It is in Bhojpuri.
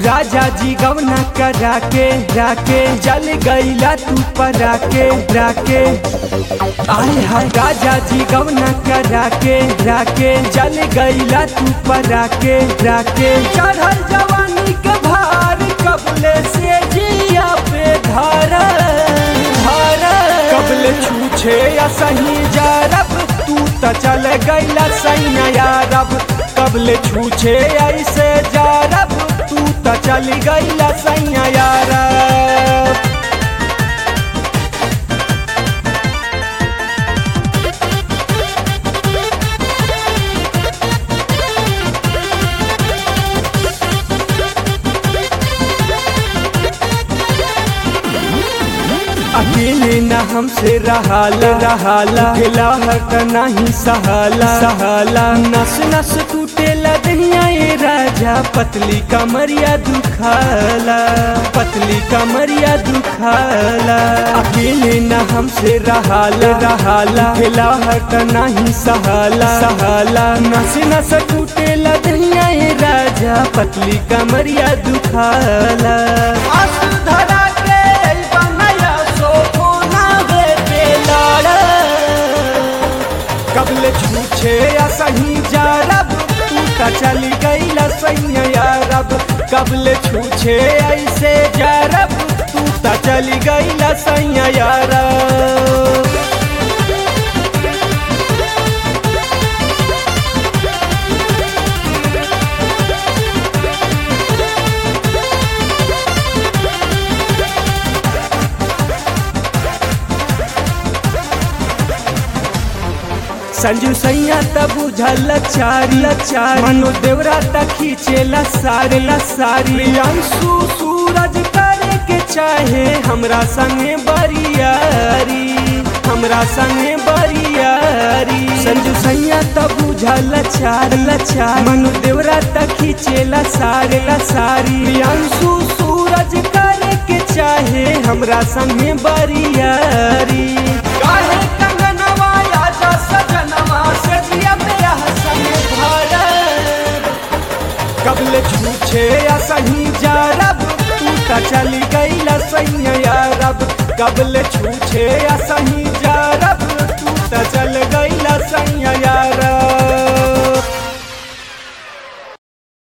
राजा जी गवना करा के राके जल गईला तू परा के राके आए हाय राजा जी गवना करा के राके जल गईला तू परा के राके चढ़ल जवानी के भार कबले से जिया पे धारा धारा कबले छूछे या सही जारब तू त चल गईला सही यारब कबले छूछे ऐसे जारब तू त चल गईला सही यारब अकेले न हमसे रहाला खिला हट नहीं सहाला नस नस टूटेला दहिया ये राजा पतली कमरिया दुखाला अकेले न हमसे रहाला खिला हट नहीं सहाला नस नस टूटेला दहिया ये राजा पतली कमरिया दुखाला कबले छूछे या सही जारब तू त चली गईला सही यारब कबले छूछे ऐसे जारब तू त चली गईला सही यारब संजू सैया तब बुझल चारी मनो देवरा तक खींचेला सारी अंशु सूरज करे के चाहे हमरा संगे बरियारी संजू सैया तब बुझल चारी मनो देवरा तक खींचेला सारी अंशु सूरज करे के चाहे हमरा संगे बरियारी कबले छूछे या सही जारब तू त चली गईला सही यारब कबले छूछे या सही जारब तू त